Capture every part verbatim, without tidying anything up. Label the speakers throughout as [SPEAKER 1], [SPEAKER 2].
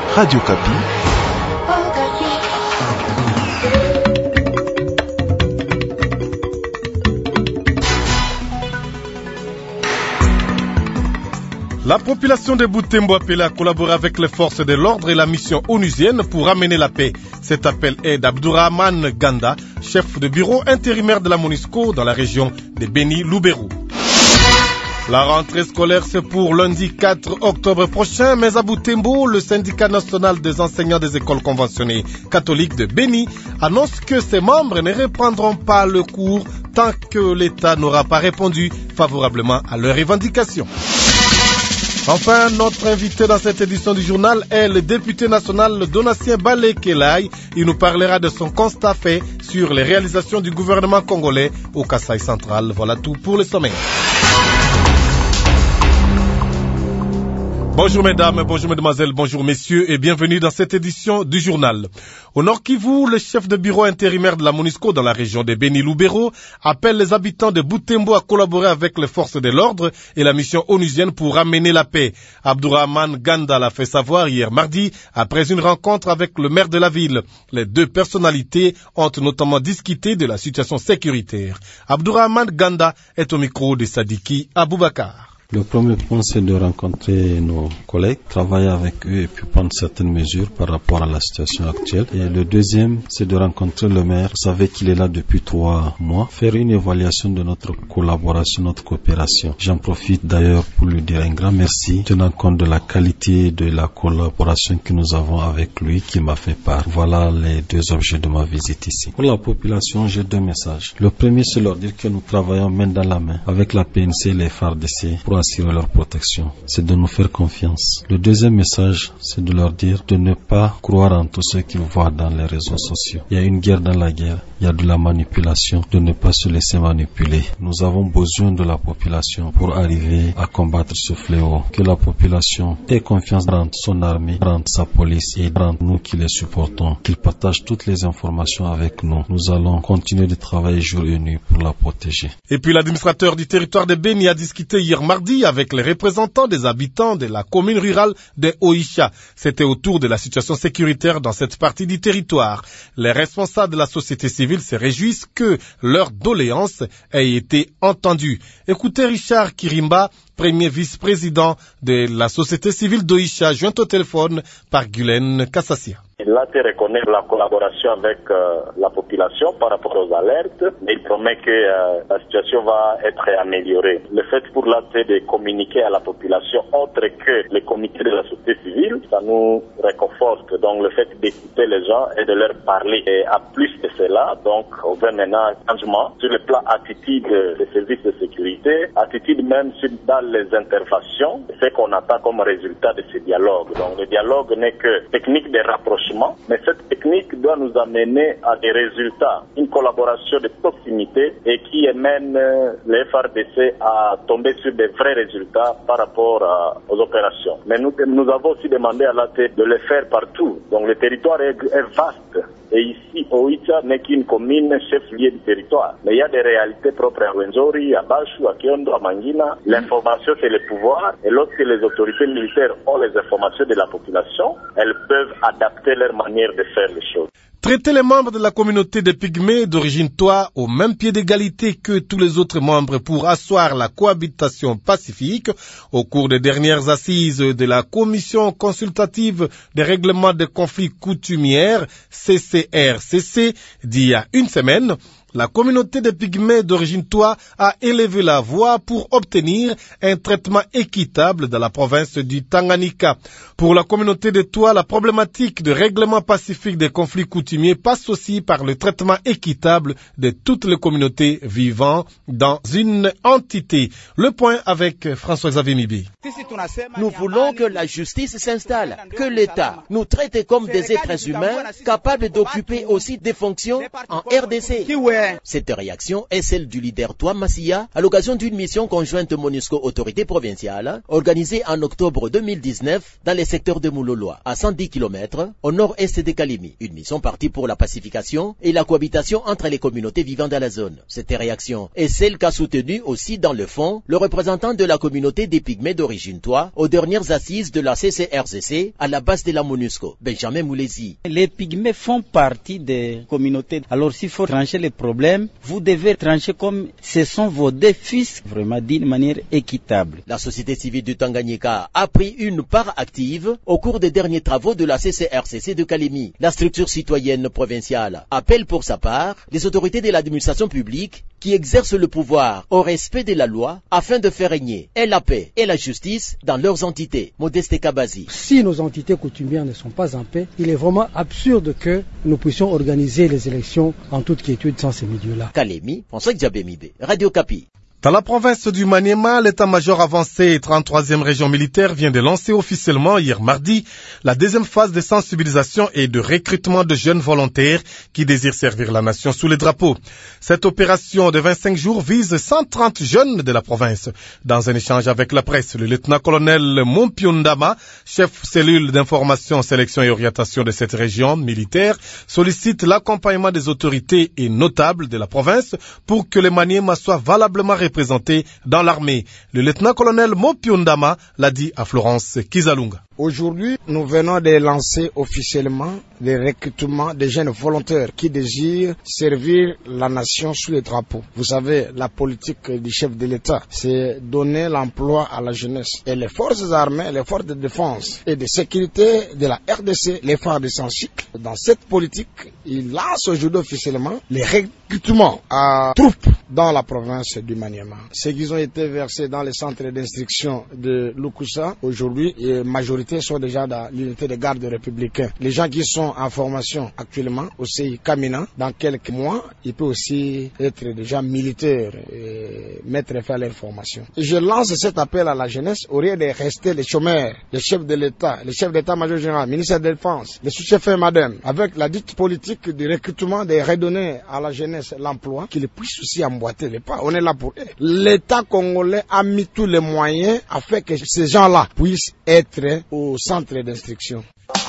[SPEAKER 1] Radio Kapi.
[SPEAKER 2] La population de Butembo appelée à collaborer avec les forces de l'ordre et la mission onusienne pour amener la paix. Cet appel est d'Abdourahmane Ganda, chef de bureau intérimaire de la MONUSCO dans la région de Beni-Lubero. La rentrée scolaire, c'est pour lundi quatre octobre prochain, mais à Butembo, le syndicat national des enseignants des écoles conventionnées catholiques de Beni annonce que ses membres ne reprendront pas le cours tant que l'État n'aura pas répondu favorablement à leurs revendications. Enfin, notre invité dans cette édition du journal est le député national Donatien Balé Kelay. Il nous parlera de son constat fait sur les réalisations du gouvernement congolais au Kasaï central. Voilà tout pour le sommet. Bonjour mesdames, bonjour mesdemoiselles, bonjour messieurs et bienvenue dans cette édition du journal. Au Nord Kivu, le chef de bureau intérimaire de la MONUSCO dans la région de Beni-Lubero appelle les habitants de Butembo à collaborer avec les forces de l'ordre et la mission onusienne pour ramener la paix. Abdourahmane Ganda l'a fait savoir hier mardi après une rencontre avec le maire de la ville. Les deux personnalités ont notamment discuté de la situation sécuritaire. Abdourahmane Ganda est au micro de Sadiki Aboubakar.
[SPEAKER 3] Le premier point, c'est de rencontrer nos collègues, travailler avec eux et puis prendre certaines mesures par rapport à la situation actuelle. Et le deuxième, c'est de rencontrer le maire. Vous savez qu'il est là depuis trois mois. Faire une évaluation de notre collaboration, notre coopération. J'en profite d'ailleurs pour lui dire un grand merci, tenant compte de la qualité de la collaboration que nous avons avec lui, qui m'a fait part. Voilà les deux objets de ma visite ici. Pour la population, j'ai deux messages. Le premier, c'est leur dire que nous travaillons main dans la main avec la P N C et les F A R D C pour assurer leur protection, c'est de nous faire confiance. Le deuxième message, c'est de leur dire de ne pas croire en tout ce qu'ils voient dans les réseaux sociaux. Il y a une guerre dans la guerre, il y a de la manipulation, de ne pas se laisser manipuler. Nous avons besoin de la population pour arriver à combattre ce fléau. Que la population ait confiance dans son armée, dans sa police et dans nous qui les supportons. Qu'ils partagent toutes les informations avec nous. Nous allons continuer de travailler jour et nuit pour la protéger.
[SPEAKER 2] Et puis l'administrateur du territoire de Beni a discuté hier mardi avec les représentants des habitants de la commune rurale de Oicha. C'était autour de la situation sécuritaire dans cette partie du territoire. Les responsables de la société civile se réjouissent que leur doléance ait été entendue. Écoutez Richard Kirimba, premier vice-président de la société civile d'Oicha, joint au téléphone par Guylaine Kassassia.
[SPEAKER 4] L'A T reconnaît la collaboration avec euh, la population par rapport aux alertes, mais il promet que euh, la situation va être améliorée. Le fait pour l'A T de communiquer à la population autre que les comités de la société civile, ça nous réconforte. Donc le fait d'écouter les gens et de leur parler. Et à plus de cela, donc on veut maintenant un changement sur le plan attitude des services de sécurité, attitude même sur, dans les interventions, ce qu'on attend comme résultat de ces dialogues. Donc le dialogue n'est que technique de rapprochement, mais cette technique doit nous amener à des résultats, une collaboration de proximité et qui amène les F A R D C à tomber sur des vrais résultats par rapport à, aux opérations. Mais nous, nous avons aussi demandé à l'A T de le faire partout. Donc le territoire est, est vaste. Et ici, Oicha n'est qu'une commune chef-lieu du territoire. Mais il y a des réalités propres à Rwenzori, à Bashu, à Kiondo, à Mangina. L'information, c'est le pouvoir. Et lorsque les autorités militaires ont les informations de la population, elles peuvent adapter leur manière de faire les choses.
[SPEAKER 2] Traiter les membres de la communauté des Pygmées d'origine Toa au même pied d'égalité que tous les autres membres pour asseoir la cohabitation pacifique au cours des dernières assises de la Commission consultative des règlements des conflits coutumières C C R C C d'il y a une semaine. La communauté des Pygmées d'origine Toa a élevé la voix pour obtenir un traitement équitable dans la province du Tanganyika. Pour la communauté de Toa, la problématique de règlement pacifique des conflits coutumiers passe aussi par le traitement équitable de toutes les communautés vivant dans une entité. Le point avec François-Xavier Mibi.
[SPEAKER 5] Nous voulons que la justice s'installe, que l'État nous traite comme des êtres humains capables d'occuper aussi des fonctions en R D C. Cette réaction est celle du leader Toa Massia à l'occasion d'une mission conjointe MONUSCO-autorité provinciale organisée en octobre deux mille dix-neuf dans les secteurs de Mouloloa, à cent dix kilomètres au nord-est de Kalemi. Une mission partie pour la pacification et la cohabitation entre les communautés vivant dans la zone. Cette réaction est celle qu'a soutenue aussi dans le fond le représentant de la communauté des Pygmées d'origine Toa aux dernières assises de la C C R C C à la base de la MONUSCO. Benjamin Moulezi.
[SPEAKER 1] Les Pygmées font partie des communautés. Alors s'il faut trancher les problèmes, vous devez trancher comme ce sont vos deux fils, vraiment d'une manière équitable.
[SPEAKER 5] La société civile du Tanganyika a pris une part active au cours des derniers travaux de la C C R C C de Kalemi. La structure citoyenne provinciale appelle pour sa part les autorités de l'administration publique qui exercent le pouvoir au respect de la loi afin de faire régner et la paix et la justice dans leurs entités. Modeste Kabazi.
[SPEAKER 6] Si nos entités coutumières ne sont pas en paix, il est vraiment absurde que nous puissions organiser les élections en toute quiétude sans ces milieux-là.
[SPEAKER 5] Kalemi, François Djabemide, Radio Kapi.
[SPEAKER 2] Dans la province du Maniema, l'état-major avancé trente-troisième région militaire vient de lancer officiellement hier mardi la deuxième phase de sensibilisation et de recrutement de jeunes volontaires qui désirent servir la nation sous les drapeaux. Cette opération de vingt-cinq jours vise cent trente jeunes de la province. Dans un échange avec la presse, le lieutenant-colonel Mompiondama, chef cellule d'information, sélection et orientation de cette région militaire, sollicite l'accompagnement des autorités et notables de la province pour que le Maniema soit valablement représenté dans l'armée. Le lieutenant-colonel Mompiondama l'a dit à Florence Kizalunga.
[SPEAKER 7] Aujourd'hui, nous venons de lancer officiellement le recrutement des jeunes volontaires qui désirent servir la nation sous les drapeaux. Vous savez, la politique du chef de l'État, c'est donner l'emploi à la jeunesse. Et les forces armées, les forces de défense et de sécurité de la R D C, les phares de son cycle, dans cette politique, il lance aujourd'hui officiellement les recrutements à troupes dans la province du Maniema. Ceux qui ont été versés dans les centres d'instruction de Lukusa, aujourd'hui, et majorité sont déjà dans l'unité de garde républicain. Les gens qui sont en formation actuellement au C I Kamina, dans quelques mois, ils peuvent aussi être déjà militaires et mettre fin à leur formation. Et je lance cet appel à la jeunesse au lieu de rester les chômeurs, les chefs de l'État, les chefs d'État-major général, ministre de la Défense, les sous-chefs et madame, avec la dite politique de recrutement, de redonner à la jeunesse l'emploi, qu'ils puissent aussi emboîter les pas. On est là pour eux. L'État congolais a mis tous les moyens afin que ces gens-là puissent être au centre d'instruction.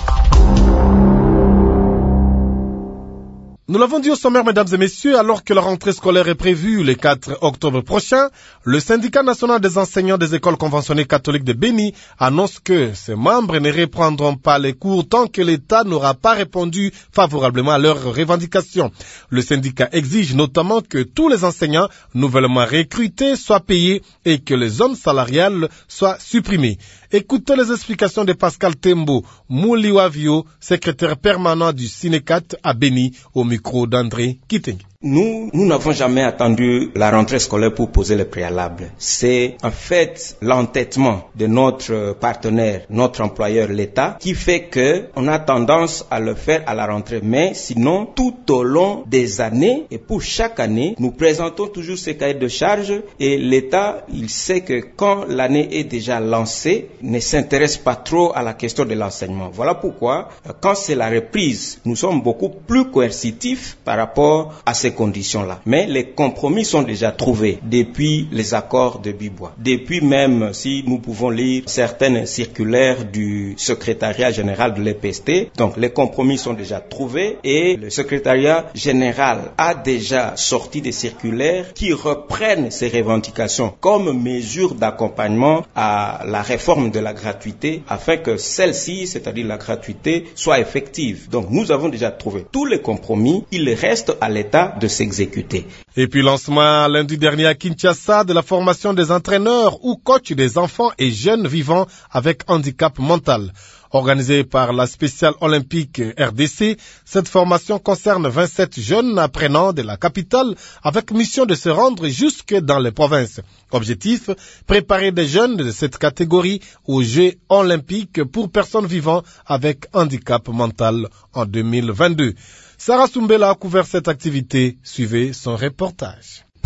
[SPEAKER 2] Nous l'avons dit au sommaire, mesdames et messieurs, alors que la rentrée scolaire est prévue le quatre octobre prochain, le syndicat national des enseignants des écoles conventionnées catholiques de Béni annonce que ses membres ne reprendront pas les cours tant que l'État n'aura pas répondu favorablement à leurs revendications. Le syndicat exige notamment que tous les enseignants nouvellement recrutés soient payés et que les zones salariales soient supprimées. Écoutez les explications de Pascal Tembo Mouliwavio, secrétaire permanent du Sinecat à Béni, au micro d'André Kiteng.
[SPEAKER 8] Nous, nous n'avons jamais attendu la rentrée scolaire pour poser les préalables. C'est en fait l'entêtement de notre partenaire, notre employeur, l'État, qui fait que on a tendance à le faire à la rentrée. Mais sinon, tout au long des années, et pour chaque année, nous présentons toujours ces cahiers de charges et l'État, il sait que quand l'année est déjà lancée, ne s'intéresse pas trop à la question de l'enseignement. Voilà pourquoi, quand c'est la reprise, nous sommes beaucoup plus coercitifs par rapport à ces conditions-là. Mais les compromis sont déjà trouvés depuis les accords de Bibois. Depuis même, si nous pouvons lire certaines circulaires du secrétariat général de l'E P S T, donc les compromis sont déjà trouvés et le secrétariat général a déjà sorti des circulaires qui reprennent ces revendications comme mesure d'accompagnement à la réforme de la gratuité afin que celle-ci, c'est-à-dire la gratuité, soit effective. Donc nous avons déjà trouvé tous les compromis. Il reste à l'État de s'exécuter.
[SPEAKER 2] Et puis lancement lundi dernier à Kinshasa de la formation des entraîneurs ou coachs des enfants et jeunes vivant avec handicap mental. Organisée par la spéciale olympique R D C, cette formation concerne vingt-sept jeunes apprenants de la capitale avec mission de se rendre jusque dans les provinces. Objectif, préparer des jeunes de cette catégorie aux Jeux olympiques pour personnes vivant avec handicap mental en deux mille vingt-deux. Sarah Soumbela a couvert cette activité. Suivez son reportage.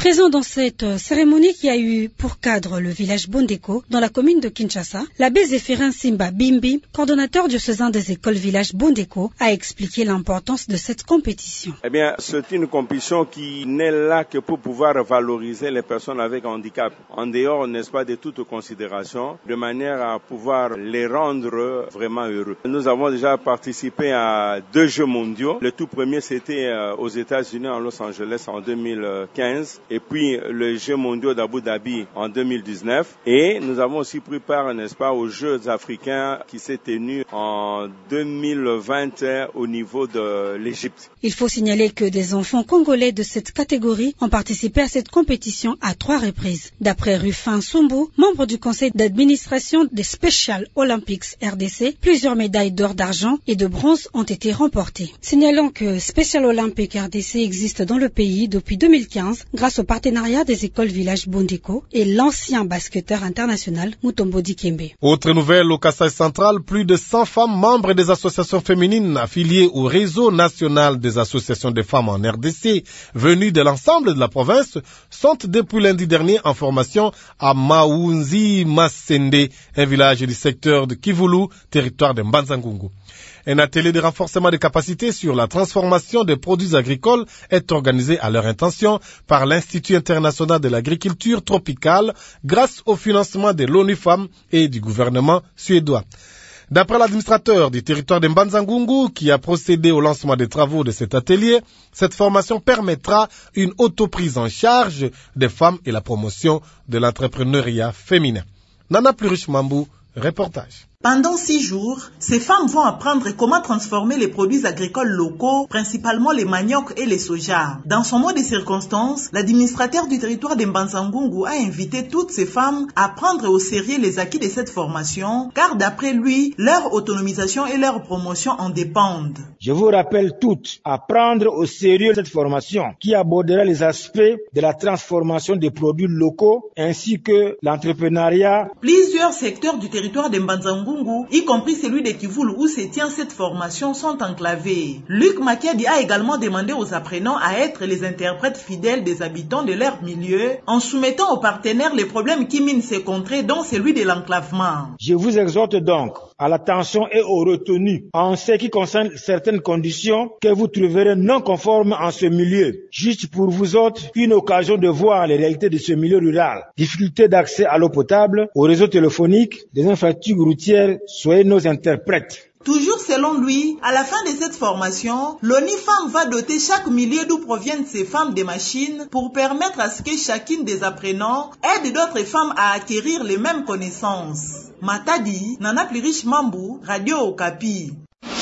[SPEAKER 9] Présent dans cette cérémonie qui a eu pour cadre le village Bondeko dans la commune de Kinshasa, l'abbé Zéphirin Simba Bimbi, coordonnateur diocésain des écoles village Bondeko, a expliqué l'importance de cette compétition.
[SPEAKER 10] Eh bien, c'est une compétition qui n'est là que pour pouvoir valoriser les personnes avec handicap, en dehors, n'est-ce pas, de toute considération, de manière à pouvoir les rendre vraiment heureux. Nous avons déjà participé à deux Jeux mondiaux. Le tout premier, c'était aux États-Unis, en Los Angeles, en deux mille quinze, et puis le Jeux mondiaux d'Abu Dhabi en deux mille dix-neuf. Et nous avons aussi pris part, n'est-ce pas, aux Jeux africains qui s'est tenu en deux mille vingt au niveau de l'Égypte.
[SPEAKER 9] Il faut signaler que des enfants congolais de cette catégorie ont participé à cette compétition à trois reprises. D'après Rufin Sumbu, membre du conseil d'administration des Special Olympics R D C, plusieurs médailles d'or, d'argent et de bronze ont été remportées. Signalons que Special Olympics R D C existe dans le pays depuis deux mille quinze grâce au partenariat des écoles village Bondeko et l'ancien basketteur international Mutombo Dikembe.
[SPEAKER 2] Autre nouvelle au Kasaï central, plus de cent femmes membres des associations féminines affiliées au réseau national des associations des femmes en R D C venues de l'ensemble de la province sont depuis lundi dernier en formation à Maounzi Masende, un village du secteur de Kivulu, territoire de Mbanzangungu. Un atelier de renforcement des capacités sur la transformation des produits agricoles est organisé à leur intention par l'Institut international de l'agriculture tropicale grâce au financement de l'ONU Femmes et du gouvernement suédois. D'après l'administrateur du territoire de Mbanzangungu qui a procédé au lancement des travaux de cet atelier, cette formation permettra une autoprise en charge des femmes et la promotion de l'entrepreneuriat féminin. Nana Plurish Mambou, reportage.
[SPEAKER 11] Pendant six jours, ces femmes vont apprendre comment transformer les produits agricoles locaux, principalement les maniocs et les soja. Dans son mot de circonstance, l'administrateur du territoire de Mbanzangungu a invité toutes ces femmes à prendre au sérieux les acquis de cette formation, car d'après lui, leur autonomisation et leur promotion en dépendent.
[SPEAKER 12] Je vous rappelle toutes à prendre au sérieux cette formation qui abordera les aspects de la transformation des produits locaux ainsi que l'entrepreneuriat.
[SPEAKER 11] Plusieurs secteurs du territoire de Mbanzangungu, y compris celui de Kivulu où se tient cette formation, sont enclavés. Luc Makedi a également demandé aux apprenants à être les interprètes fidèles des habitants de leur milieu en soumettant aux partenaires les problèmes qui minent ces contrées, dont celui de l'enclavement.
[SPEAKER 12] Je vous exhorte donc à l'attention et aux retenues en ce qui concerne certaines conditions que vous trouverez non conformes en ce milieu. Juste pour vous autres, une occasion de voir les réalités de ce milieu rural. Difficulté d'accès à l'eau potable, au réseau téléphonique, des infrastructures routières. Soyez nos interprètes.
[SPEAKER 11] Toujours selon lui, à la fin de cette formation, l'ONU Femmes va doter chaque milieu d'où proviennent ces femmes des machines pour permettre à ce que chacune des apprenants aide d'autres femmes à acquérir les mêmes connaissances. Matadi, Nana Plurish Mambou, Radio Okapi.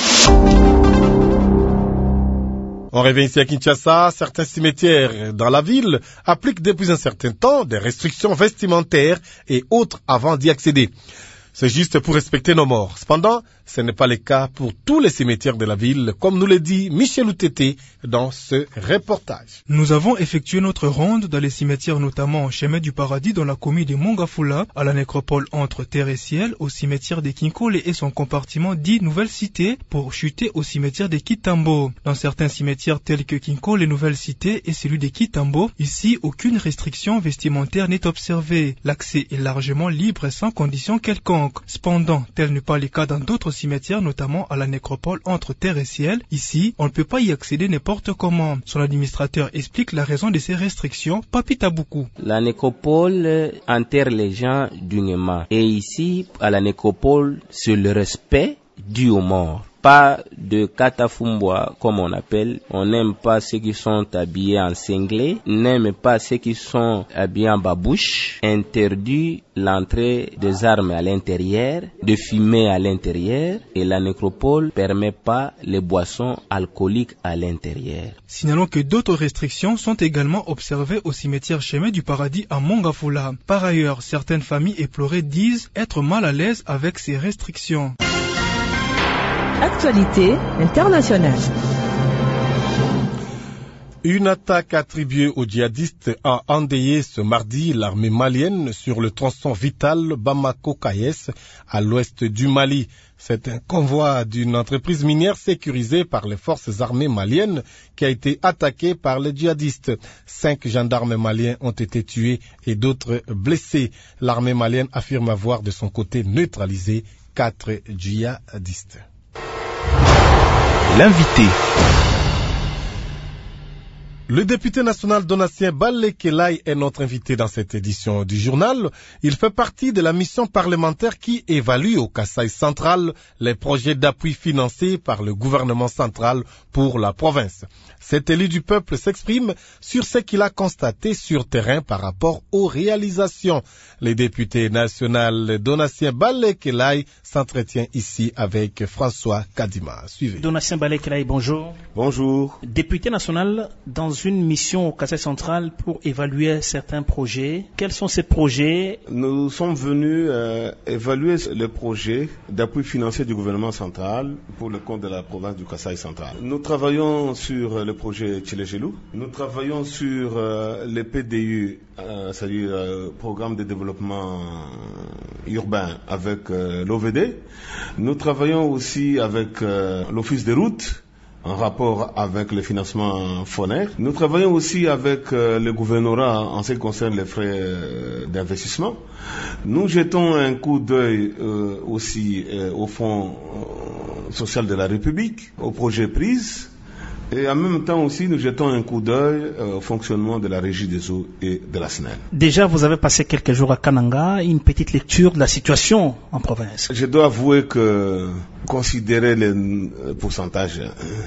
[SPEAKER 2] On revient ici à Kinshasa, certains cimetières dans la ville appliquent depuis un certain temps des restrictions vestimentaires et autres avant d'y accéder. C'est juste pour respecter nos morts. Cependant, ce n'est pas le cas pour tous les cimetières de la ville, comme nous le dit Michel Outété dans ce reportage.
[SPEAKER 13] Nous avons effectué notre ronde dans les cimetières, notamment au Chemin du Paradis dans la commune de Mongafula, à la nécropole entre terre et ciel, au cimetière de Kinkole et son compartiment dit Nouvelle Cité, pour chuter au cimetière de Kitambo. Dans certains cimetières tels que Kinkole et Nouvelle Cité et celui de Kitambo, ici aucune restriction vestimentaire n'est observée. L'accès est largement libre et sans condition quelconque. Cependant, tel n'est pas le cas dans d'autres cimetières, notamment à la nécropole entre terre et ciel. Ici, on ne peut pas y accéder n'importe comment. Son administrateur explique la raison de ces restrictions. Papi Taboukou.
[SPEAKER 14] La nécropole enterre les gens dignement. Et ici, à la nécropole, c'est le respect dû aux morts. Pas de katafumboa comme on appelle. On n'aime pas ceux qui sont habillés en cinglé, n'aime pas ceux qui sont habillés en babouche. Interdit l'entrée des armes à l'intérieur, de fumer à l'intérieur, et la nécropole permet pas les boissons alcooliques à l'intérieur.
[SPEAKER 13] Signalons que d'autres restrictions sont également observées au cimetière Chemin du Paradis à Mongafula. Par ailleurs, certaines familles éplorées disent être mal à l'aise avec ces restrictions.
[SPEAKER 15] Actualité internationale.
[SPEAKER 2] Une attaque attribuée aux djihadistes a endeuillé ce mardi l'armée malienne sur le tronçon vital Bamako-Kayes à l'ouest du Mali. C'est un convoi d'une entreprise minière sécurisée par les forces armées maliennes qui a été attaqué par les djihadistes. Cinq gendarmes maliens ont été tués et d'autres blessés. L'armée malienne affirme avoir de son côté neutralisé quatre djihadistes.
[SPEAKER 15] L'invité.
[SPEAKER 2] Le député national Donatien Balé-Kelay est notre invité dans cette édition du journal. Il fait partie de la mission parlementaire qui évalue au Kasaï central les projets d'appui financés par le gouvernement central pour la province. Cet élu du peuple s'exprime sur ce qu'il a constaté sur terrain par rapport aux réalisations. Le député national Donatien Balé-Kelay s'entretient ici avec François Kadima. Suivez.
[SPEAKER 16] Donatien Balé-Kelay, bonjour.
[SPEAKER 17] Bonjour.
[SPEAKER 16] Député national dans une mission au Kasaï central pour évaluer certains projets. Quels sont ces projets?
[SPEAKER 17] Nous sommes venus euh, évaluer les projets d'appui financier du gouvernement central pour le compte de la province du Kasaï central. Nous travaillons sur le projet Tchilegelou. Nous travaillons sur euh, les P D U, euh, c'est-à-dire euh, Programme de développement urbain avec euh, l'O V D. Nous travaillons aussi avec euh, l'Office des routes en rapport avec le financement F O N E R. Nous travaillons aussi avec euh, le gouvernorat en ce qui concerne les frais euh, d'investissement. Nous jetons un coup d'œil euh, aussi euh, au Fonds euh, social de la République, au projet prise. Et en même temps aussi, nous jetons un coup d'œil euh, au fonctionnement de la Régie des eaux et de la S N E L.
[SPEAKER 16] Déjà, vous avez passé quelques jours à Kananga, une petite lecture de la situation en province.
[SPEAKER 17] Je dois avouer que, considérer les pourcentages,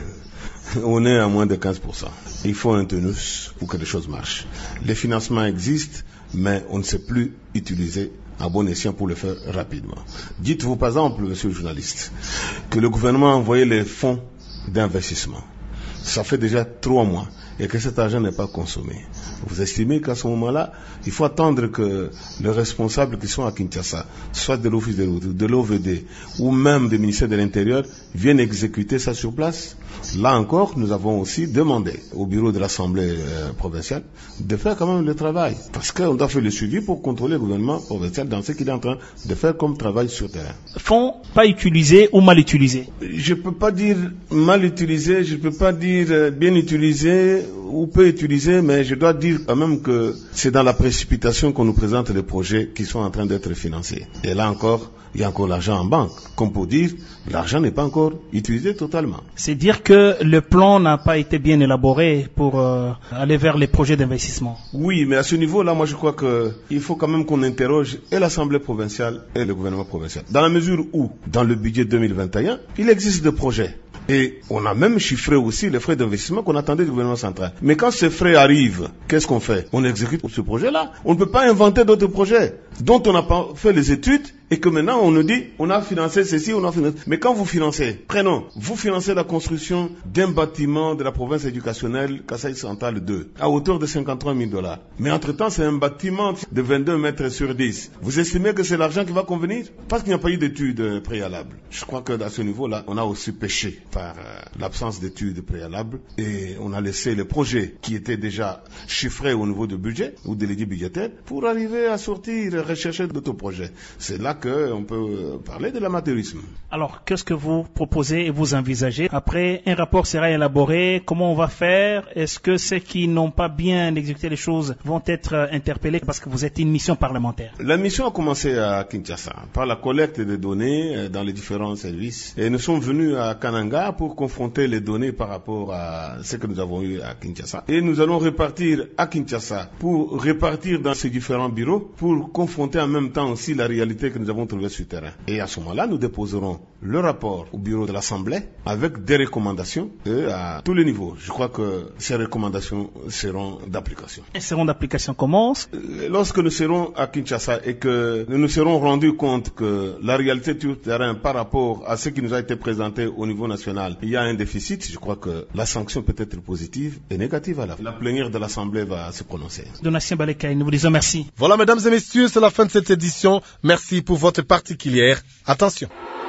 [SPEAKER 17] on est à moins de quinze pour cent. Il faut un tenus pour que les choses marchent. Les financements existent, mais on ne sait plus utiliser à bon escient pour le faire rapidement. Dites-vous par exemple, monsieur le journaliste, que le gouvernement a envoyé les fonds d'investissement. Ça fait déjà trois mois et que cet argent n'est pas consommé. Vous estimez qu'à ce moment-là, il faut attendre que les responsables qui sont à Kinshasa, soit de l'Office des routes, de l'O V D, ou même du ministère de l'Intérieur, viennent exécuter ça sur place? Là encore, nous avons aussi demandé au bureau de l'Assemblée euh, provinciale de faire quand même le travail. Parce qu'on doit faire le suivi pour contrôler le gouvernement provincial dans ce qu'il est en train de faire comme travail sur terrain.
[SPEAKER 16] Fonds pas utilisés ou mal utilisés?
[SPEAKER 17] Je ne peux pas dire mal utilisé, je ne peux pas dire euh, bien utilisé ou peu utilisé, mais je dois dire quand même que c'est dans la précipitation qu'on nous présente les projets qui sont en train d'être financés. Et là encore, il y a encore l'argent en banque. Comme pour dire, l'argent n'est pas encore utilisé totalement.
[SPEAKER 16] C'est dire que le plan n'a pas été bien élaboré pour euh, aller vers les projets d'investissement.
[SPEAKER 17] Oui, mais à ce niveau-là, moi je crois qu'il faut quand même qu'on interroge et l'Assemblée provinciale et le gouvernement provincial. Dans la mesure où, dans le budget deux mille vingt et un, il existe des projets. Et on a même chiffré aussi les frais d'investissement qu'on attendait du gouvernement central. Mais quand ces frais arrivent, qu'est-ce qu'on fait? On exécute ce projet-là. On ne peut pas inventer d'autres projets dont on n'a pas fait les études et que maintenant on nous dit on a financé ceci, on a financé. Mais quand vous financez, prenons, vous financez la construction d'un bâtiment de la province éducationnelle Kasaï Central deux à hauteur de cinquante-trois mille dollars. Mais entre-temps, c'est un bâtiment de vingt-deux mètres sur dix. Vous estimez que c'est l'argent qui va convenir? Parce qu'il n'y a pas eu d'études préalables. Je crois que à ce niveau-là, on a aussi péché par euh, l'absence d'études préalables et on a laissé les projets qui étaient déjà chiffrés au niveau du budget ou de l'édit budgétaire pour arriver à sortir, rechercher d'autres projets. C'est là qu'on peut parler de l'amateurisme.
[SPEAKER 16] Alors, qu'est-ce que vous proposez et vous envisagez? Après, un rapport sera élaboré. Comment on va faire? Est-ce que ceux qui n'ont pas bien exécuté les choses vont être interpellés parce que vous êtes une mission parlementaire?
[SPEAKER 17] La mission a commencé à Kinshasa par la collecte de données dans les différents services. Et nous sommes venus à Kananga pour confronter les données par rapport à ce que nous avons eu à Kinshasa. Et nous allons repartir à Kinshasa pour repartir dans ces différents bureaux pour confronter en même temps aussi la réalité que nous avons trouvée sur le terrain. Et à ce moment-là, nous déposerons le rapport au bureau de l'Assemblée avec des recommandations et à tous les niveaux. Je crois que ces recommandations seront d'application.
[SPEAKER 16] Elles seront d'application comment?
[SPEAKER 17] Lorsque nous serons à Kinshasa et que nous nous serons rendus compte que la réalité sur le terrain par rapport à ce qui nous a été présenté au niveau national, il y a un déficit, je crois que la sanction peut être positive et négative à la fin. La plénière de l'Assemblée va se prononcer.
[SPEAKER 16] Donatien Balé-Kelay, nous vous disons merci.
[SPEAKER 2] Voilà, mesdames et messieurs, c'est la fin de cette édition. Merci pour votre particulière attention.